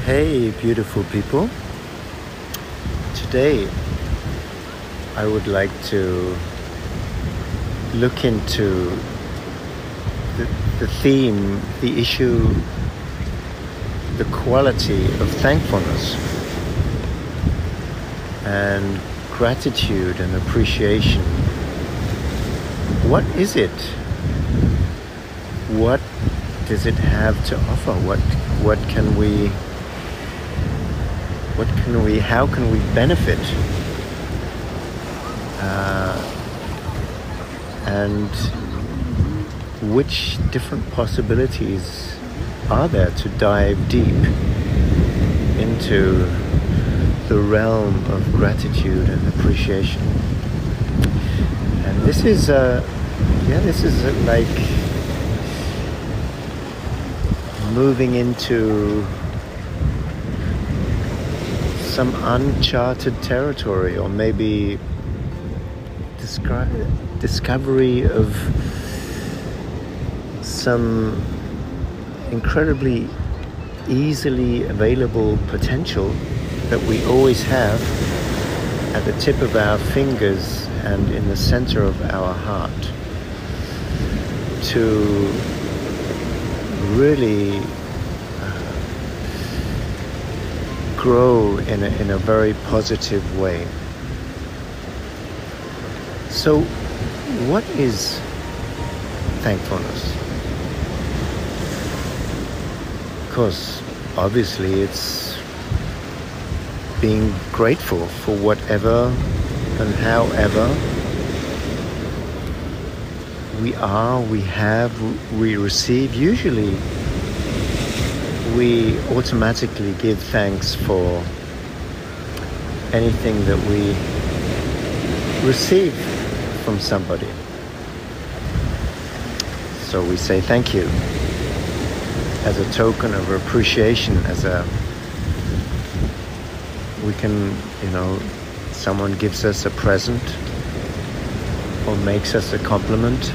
Hey, beautiful people. Today, I would like to look into the theme, the issue, the quality of thankfulness and gratitude and appreciation. What is it? What does it have to offer? How can we benefit? And which different possibilities are there to dive deep into the realm of gratitude and appreciation? And this is like moving into some uncharted territory, or maybe discovery of some incredibly easily available potential that we always have at the tip of our fingers and in the center of our heart, to really grow in a very positive way. So, what is thankfulness? Of course, obviously, it's being grateful for whatever and however we are, we have, we receive. Usually, we automatically give thanks for anything that we receive from somebody. So we say thank you as a token of appreciation, we can, someone gives us a present or makes us a compliment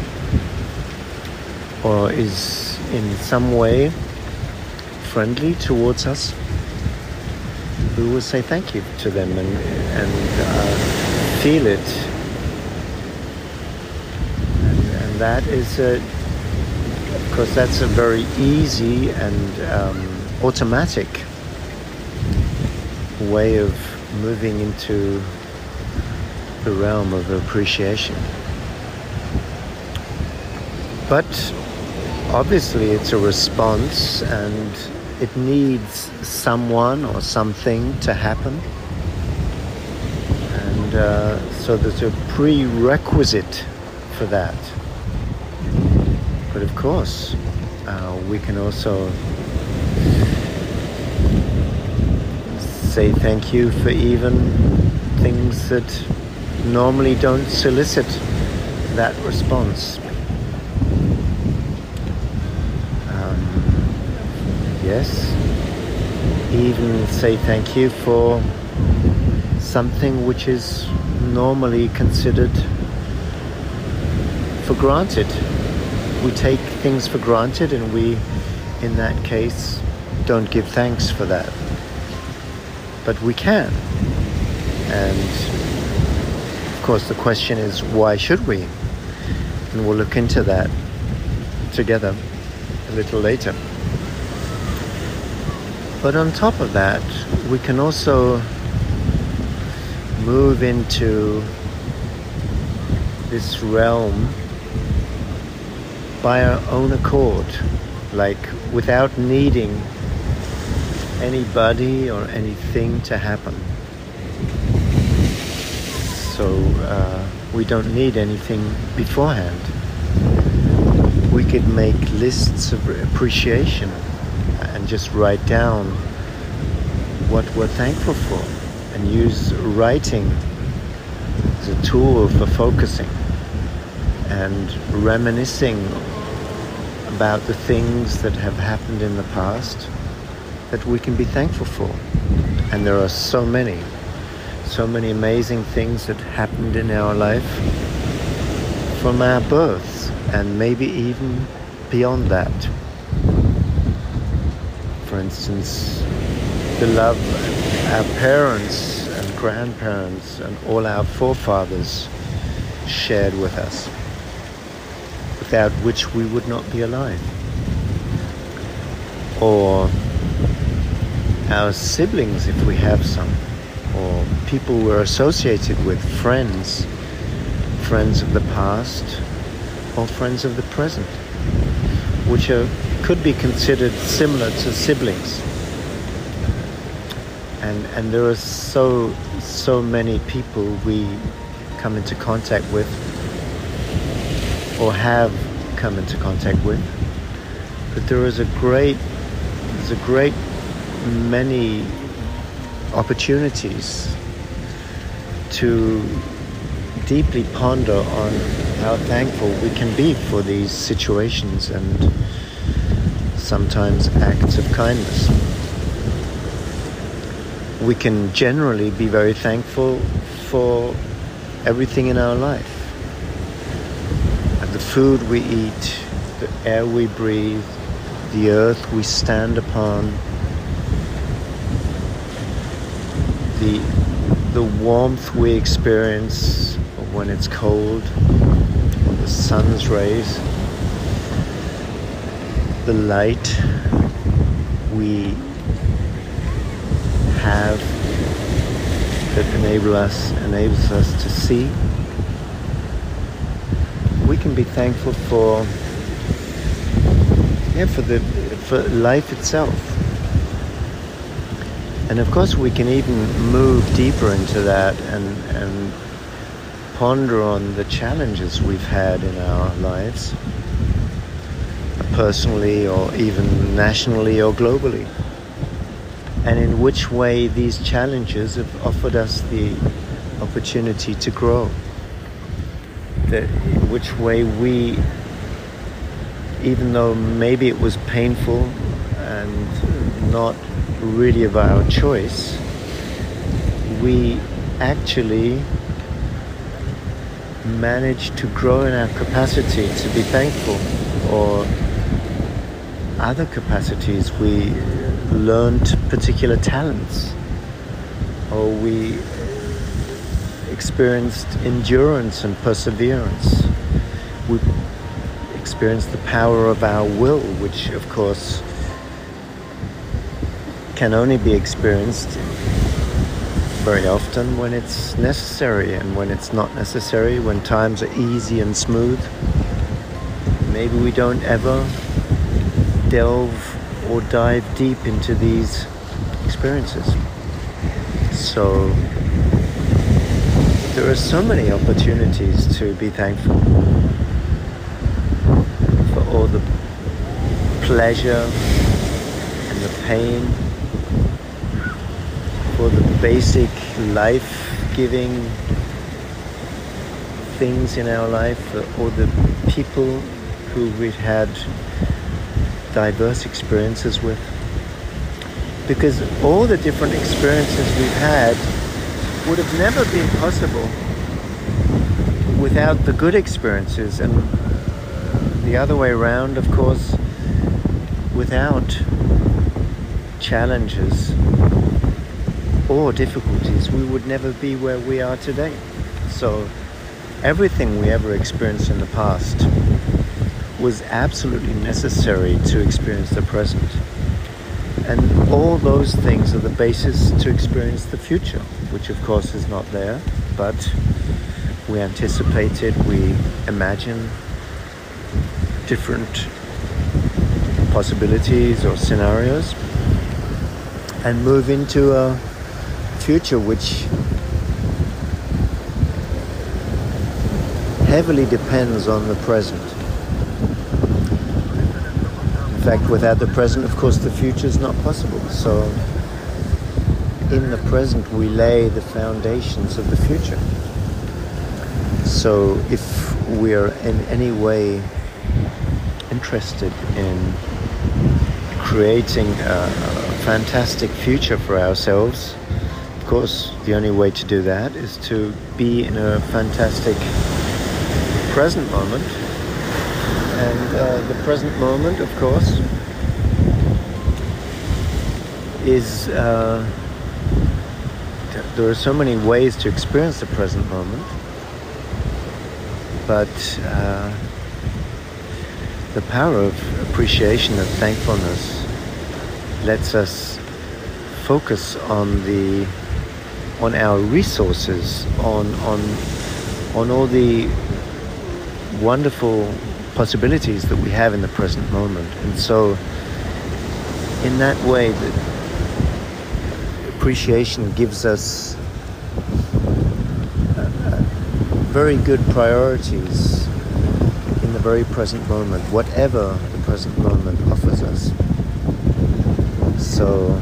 or is in some way friendly towards us, we will say thank you to them and feel it. And that is, of course, that's a very easy and automatic way of moving into the realm of appreciation. But obviously it's a response, and it needs someone or something to happen. And so there's a prerequisite for that. But of course, we can also say thank you for even things that normally don't solicit that response. Yes, even say thank you for something which is normally considered for granted. We take things for granted, and we, in that case, don't give thanks for that. But we can. And of course the question is, why should we? And we'll look into that together a little later. But on top of that, we can also move into this realm by our own accord, like without needing anybody or anything to happen. So we don't need anything beforehand. We could make lists of appreciation and just write down what we're thankful for, and use writing as a tool for focusing and reminiscing about the things that have happened in the past that we can be thankful for. And there are so many amazing things that happened in our life from our birth, and maybe even beyond that. for instance, the love our parents and grandparents and all our forefathers shared with us, without which we would not be alive. Or our siblings, if we have some, or people we're associated with, friends of the past or friends of the present, which could be considered similar to siblings. And there are so many people we come into contact with, or have come into contact with. But there's a great many opportunities to deeply ponder on how thankful we can be for these situations and sometimes acts of kindness. We can generally be very thankful for everything in our life. The food we eat, the air we breathe, the earth we stand upon, the warmth we experience when it's cold, the sun's rays, the light we have that enables us to see. We can be thankful for life itself. And of course we can even move deeper into that and ponder on the challenges we've had in our lives, personally or even nationally or globally, and in which way these challenges have offered us the opportunity to grow. In which way we, even though maybe it was painful and not really of our choice, we actually managed to grow in our capacity to be thankful, or other capacities. We learned particular talents, or we experienced endurance and perseverance. We experienced the power of our will, which of course can only be experienced very often when it's necessary, and when it's not necessary, when times are easy and smooth, maybe we don't ever delve or dive deep into these experiences. So there are so many opportunities to be thankful for all the pleasure and the pain, for the basic life-giving things in our life, for all the people who we've had diverse experiences with. Because all the different experiences we've had would have never been possible without the good experiences, and the other way around, of course, without challenges or difficulties, we would never be where we are today. So everything we ever experienced in the past was absolutely necessary to experience the present. And all those things are the basis to experience the future, which of course is not there, but we anticipate it, we imagine different possibilities or scenarios, and move into a future which heavily depends on the present. In fact, without the present, of course, the future is not possible. So in the present, we lay the foundations of the future. So if we are in any way interested in creating a fantastic future for ourselves, of course, the only way to do that is to be in a fantastic present moment. And the present moment, of course, is there are so many ways to experience the present moment, but the power of appreciation and thankfulness lets us focus on our resources, on all the wonderful possibilities that we have in the present moment. And so in that way, the appreciation gives us very good priorities in the very present moment, whatever the present moment offers us. So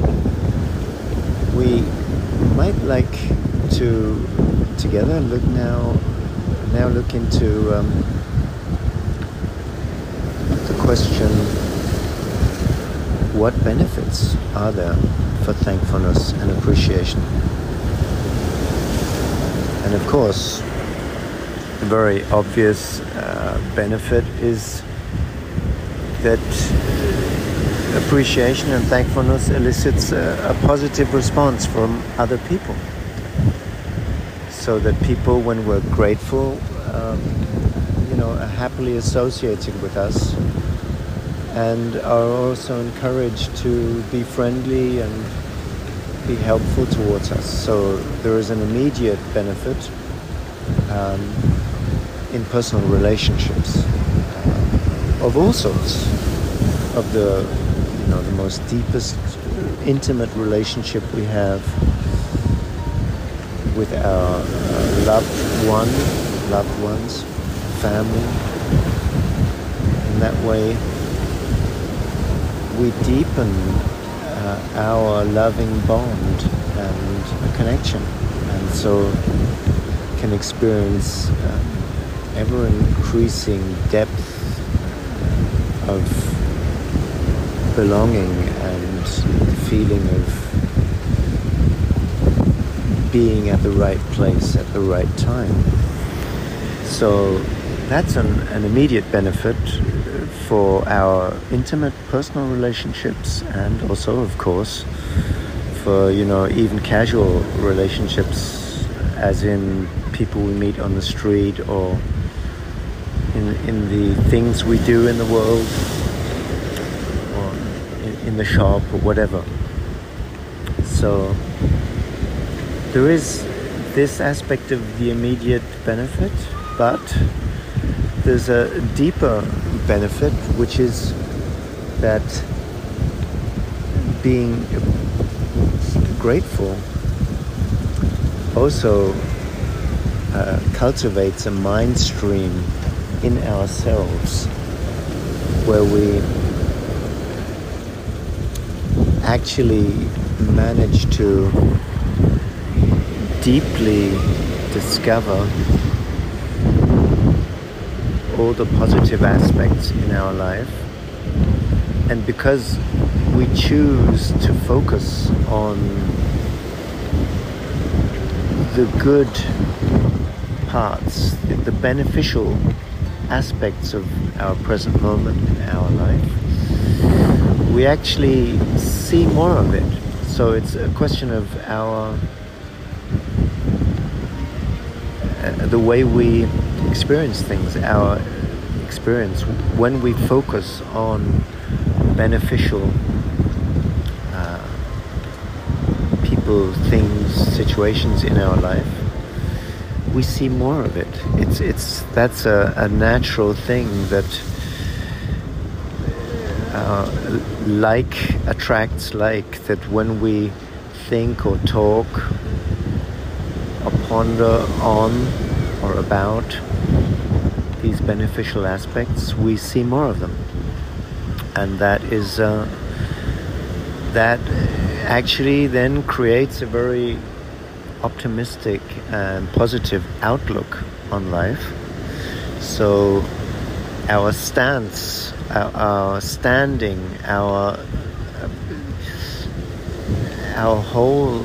we might like to together look into the question, what benefits are there for thankfulness and appreciation? And of course, a very obvious benefit is that appreciation and thankfulness elicits a positive response from other people. So that people, when we're grateful, are happily associated with us and are also encouraged to be friendly and be helpful towards us. So there is an immediate benefit in personal relationships of all sorts, of the most deepest, intimate relationship we have with our loved ones, family. In that way, we deepen our loving bond and connection, and so can experience ever-increasing depth of belonging and the feeling of being at the right place at the right time. So that's an immediate benefit for our intimate personal relationships, and also, of course, for even casual relationships, as in people we meet on the street or in the things we do in the world, or in the shop or whatever. So there is this aspect of the immediate benefit, but there's a deeper benefit, which is that being grateful also cultivates a mind stream in ourselves where we actually manage to deeply discover all the positive aspects in our life. And because we choose to focus on the good parts, the beneficial aspects of our present moment in our life, we actually see more of it. So it's a question of the way we experience things, our experience. When we focus on beneficial people, things, situations in our life, we see more of it. That's a natural thing, that like attracts like, that when we think or talk or ponder on or about these beneficial aspects, we see more of them. And that is that actually then creates a very optimistic and positive outlook on life. So our stance, our standing, our whole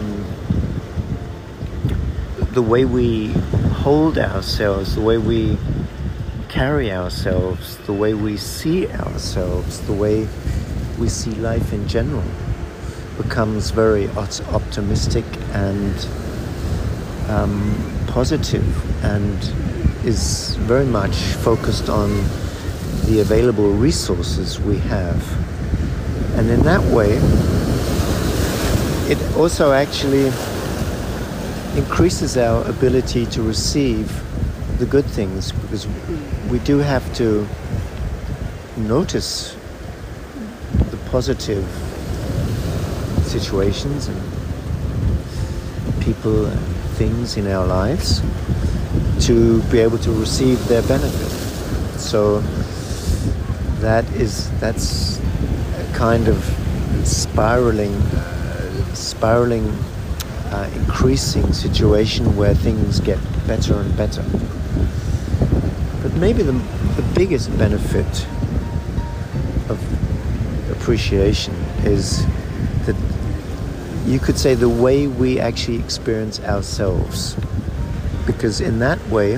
the way we hold ourselves, the way we carry ourselves, the way we see ourselves, the way we see life in general, becomes very optimistic and positive, and is very much focused on the available resources we have. And in that way, it also actually increases our ability to receive the good things, because we do have to notice the positive situations and people and things in our lives to be able to receive their benefit. So that's a kind of spiraling, increasing situation where things get better and better. But maybe the biggest benefit of appreciation is that you could say the way we actually experience ourselves. Because in that way,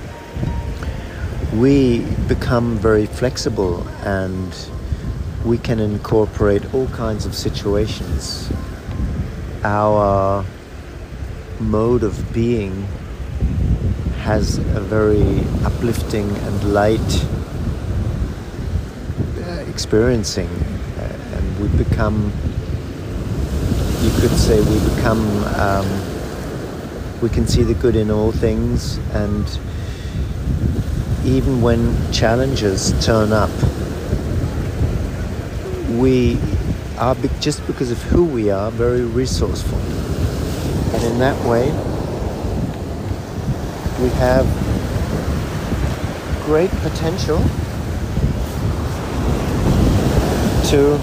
we become very flexible and we can incorporate all kinds of situations. Our mode of being has a very uplifting and light experiencing, and we become, you could say we can see the good in all things, and even when challenges turn up, we are, just because of who we are, very resourceful. And in that way, we have great potential to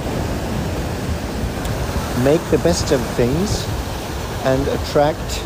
make the best of things and attract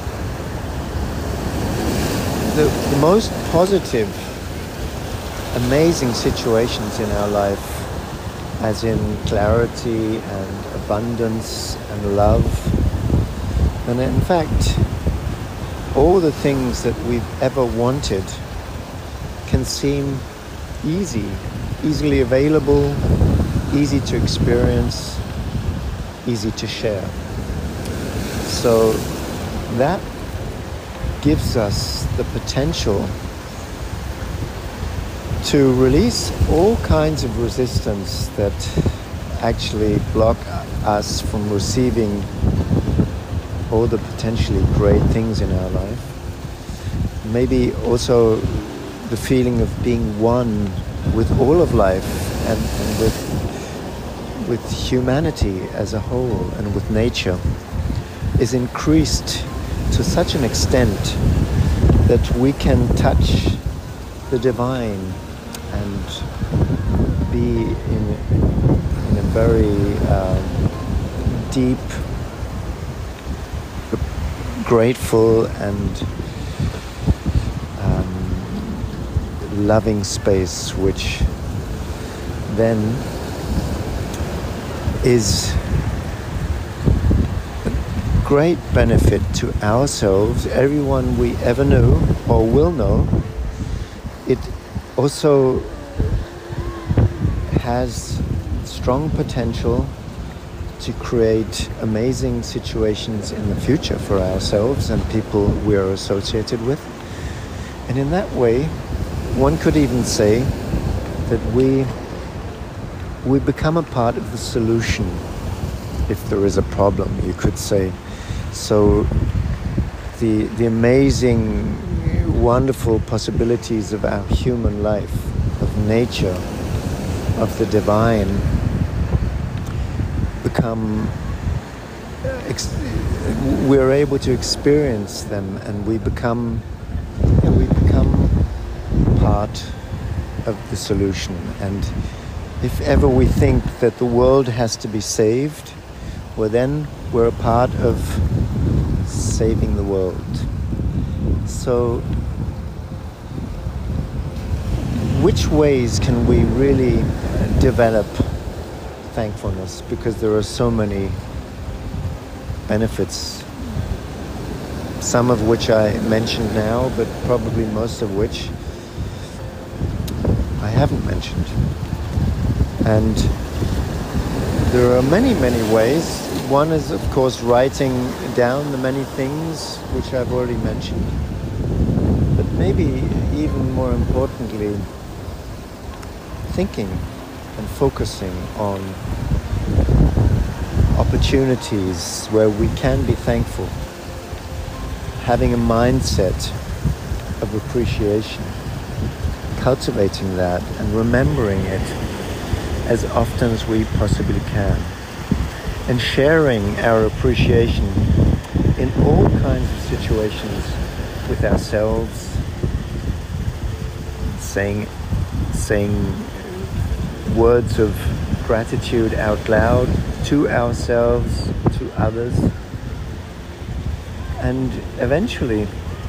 the most positive, amazing situations in our life, as in clarity and abundance and love. And in fact, all the things that we've ever wanted can seem easily available, easy to experience, easy to share. So that gives us the potential to release all kinds of resistance that actually block us from receiving all the potentially great things in our life. Maybe also the feeling of being one with all of life and with humanity as a whole and with nature is increased to such an extent that we can touch the divine and be in a very deep, grateful and loving space, which then is great benefit to ourselves, everyone we ever knew or will know. It also has strong potential to create amazing situations in the future for ourselves and people we are associated with. And in that way, one could even say that we become a part of the solution if there is a problem, you could say. So the amazing, wonderful possibilities of our human life, of nature, of the divine, we're able to experience them, and we become part of the solution. And if ever we think that the world has to be saved, well, then we're a part of saving the world. So which ways can we really develop thankfulness? Because there are so many benefits, some of which I mentioned now, but probably most of which I haven't mentioned. And there are many, many ways one is, of course, writing down the many things which I've already mentioned. But maybe even more importantly, thinking and focusing on opportunities where we can be thankful. Having a mindset of appreciation, cultivating that and remembering it as often as we possibly can. And sharing our appreciation in all kinds of situations with ourselves, saying words of gratitude out loud to ourselves, to others, and eventually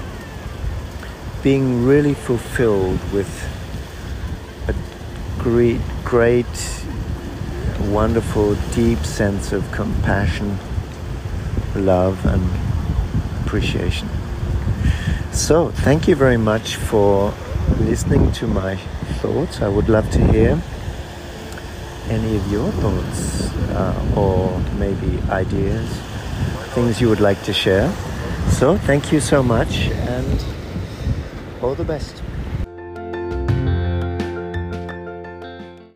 being really fulfilled with a great, wonderful, deep sense of compassion, love, and appreciation. So, thank you very much for listening to my thoughts. I would love to hear any of your thoughts or maybe ideas, things you would like to share. So, thank you so much and all the best.